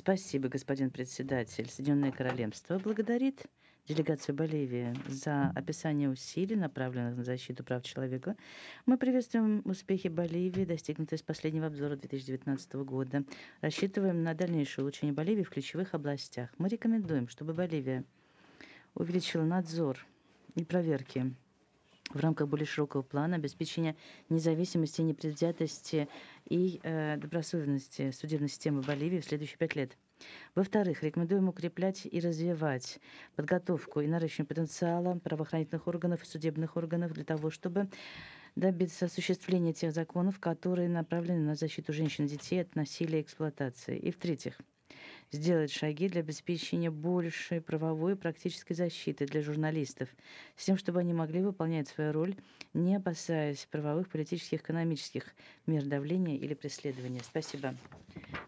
Спасибо, господин председатель. Соединенное Королевство благодарит делегацию Боливии за описание усилий, направленных на защиту прав человека. Мы приветствуем успехи Боливии, достигнутые с последнего обзора 2019 года. Рассчитываем на дальнейшее улучшение Боливии в ключевых областях. Мы рекомендуем, чтобы Боливия увеличила надзор и проверки в рамках более широкого плана обеспечения независимости, непредвзятости и добросовестности судебной системы Боливии в следующие 5 лет. Во-вторых, рекомендуем укреплять и развивать подготовку и наращивание потенциала правоохранительных органов и судебных органов для того, чтобы добиться осуществления тех законов, которые направлены на защиту женщин и детей от насилия и эксплуатации. И в-третьих, сделать шаги для обеспечения большей правовой и практической защиты для журналистов, с тем, чтобы они могли выполнять свою роль, не опасаясь правовых, политических, экономических мер давления или преследования. Спасибо.